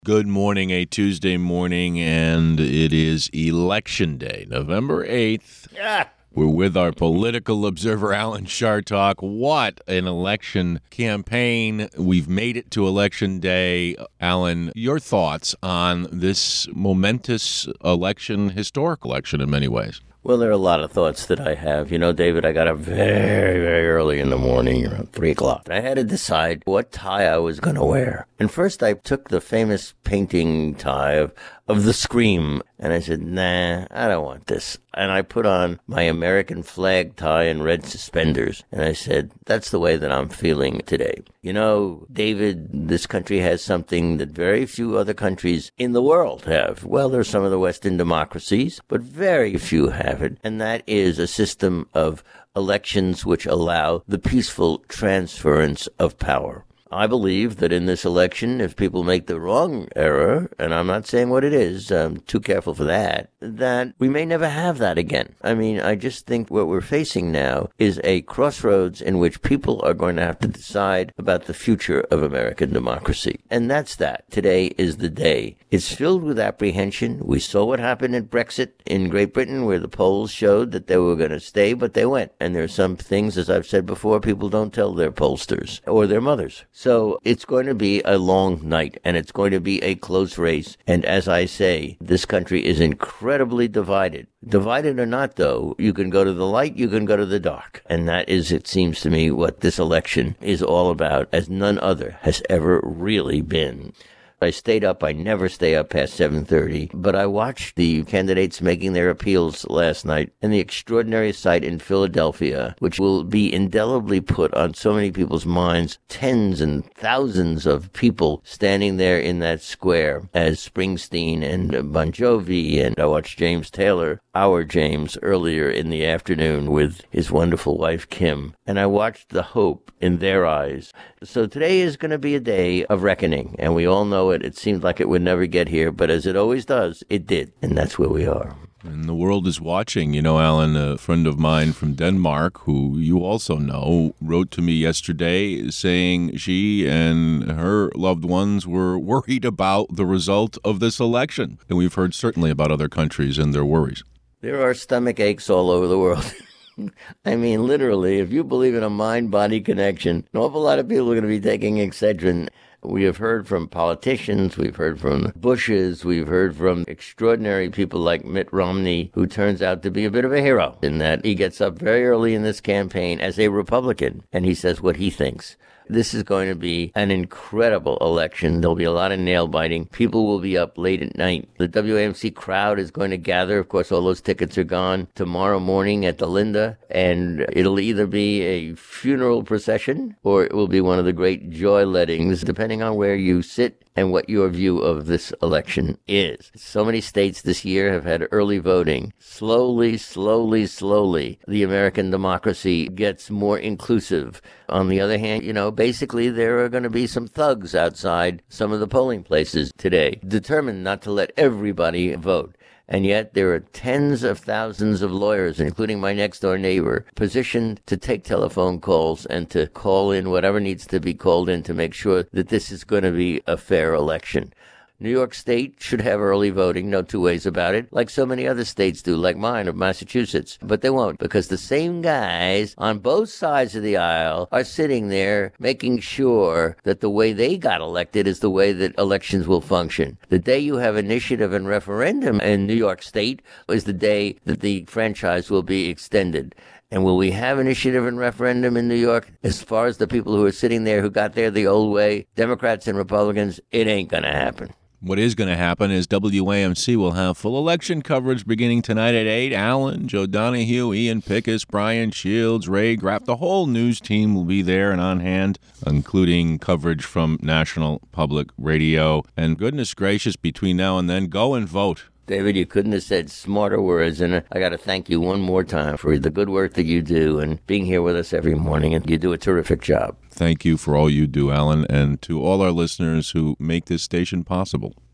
Good morning, a Tuesday morning, and it is Election Day, November 8th. Yeah. We're with our political observer, Alan Chartock. What an election campaign. We've made it to Election Day. Alan, your thoughts on this momentous election, historic election in many ways? Well, there are a lot of thoughts that I have. You know, David, I got up very, very early in the morning, around 3 o'clock. I had to decide what tie I was going to wear. And first I took the famous painting tie of the Scream, and I said, nah, I don't want this. And I put on my American flag tie and red suspenders, and I said, that's the way that I'm feeling today. You know, David, this country has something that very few other countries in the world have. Well, there's some of the Western democracies, but very few have it, and that is a system of elections which allow the peaceful transference of power. I believe that in this election, if people make the wrong error, and I'm not saying what it is, I'm too careful for that we may never have that again. I mean, I just think what we're facing now is a crossroads in which people are going to have to decide about the future of American democracy. And that's that. Today is the day. It's filled with apprehension. We saw what happened at Brexit in Great Britain, where the polls showed that they were going to stay, but they went. And there are some things, as I've said before, people don't tell their pollsters or their mothers. So it's going to be a long night, and it's going to be a close race. And as I say, this country is incredibly divided. Divided or not, though, you can go to the light, you can go to the dark. And that is, it seems to me, what this election is all about, as none other has ever really been. I stayed up. I never stay up past 7:30, but I watched the candidates making their appeals last night and the extraordinary sight in Philadelphia, which will be indelibly put on so many people's minds, tens and thousands of people standing there in that square as Springsteen and Bon Jovi, and I watched James Taylor, our James, earlier in the afternoon with his wonderful wife, Kim, and I watched the hope in their eyes. So today is going to be a day of reckoning, and we all know it. It seemed like it would never get here, but as it always does, it did, and that's where we are. And the world is watching. You know, Alan, a friend of mine from Denmark, who you also know, wrote to me yesterday saying she and her loved ones were worried about the result of this election. And we've heard certainly about other countries and their worries. There are stomach aches all over the world. I mean, literally, if you believe in a mind-body connection, an awful lot of people are going to be taking Excedrin. We have heard from politicians, we've heard from Bushes, we've heard from extraordinary people like Mitt Romney, who turns out to be a bit of a hero in that he gets up very early in this campaign as a Republican, and he says what he thinks. This is going to be an incredible election. There'll be a lot of nail-biting. People will be up late at night. The WAMC crowd is going to gather. Of course, all those tickets are gone tomorrow morning at the Linda, and it'll either be a funeral procession or it will be one of the great joy lettings, depending on where you sit and what your view of this election is. So many states this year have had early voting. Slowly, the American democracy gets more inclusive. On the other hand, you know, basically there are going to be some thugs outside some of the polling places today, determined not to let everybody vote. And yet there are tens of thousands of lawyers, including my next-door neighbor, positioned to take telephone calls and to call in whatever needs to be called in to make sure that this is going to be a fair election. New York State should have early voting, no two ways about it, like so many other states do, like mine of Massachusetts. But they won't, because the same guys on both sides of the aisle are sitting there making sure that the way they got elected is the way that elections will function. The day you have initiative and referendum in New York State is the day that the franchise will be extended. And will we have initiative and referendum in New York? As far as the people who are sitting there who got there the old way, Democrats and Republicans, it ain't going to happen. What is going to happen is WAMC will have full election coverage beginning tonight at 8. Alan, Joe Donahue, Ian Pickus, Brian Shields, Ray Graff, the whole news team will be there and on hand, including coverage from National Public Radio. And goodness gracious, between now and then, go and vote. David, you couldn't have said smarter words, and I got to thank you one more time for the good work that you do and being here with us every morning, and you do a terrific job. Thank you for all you do, Alan, and to all our listeners who make this station possible.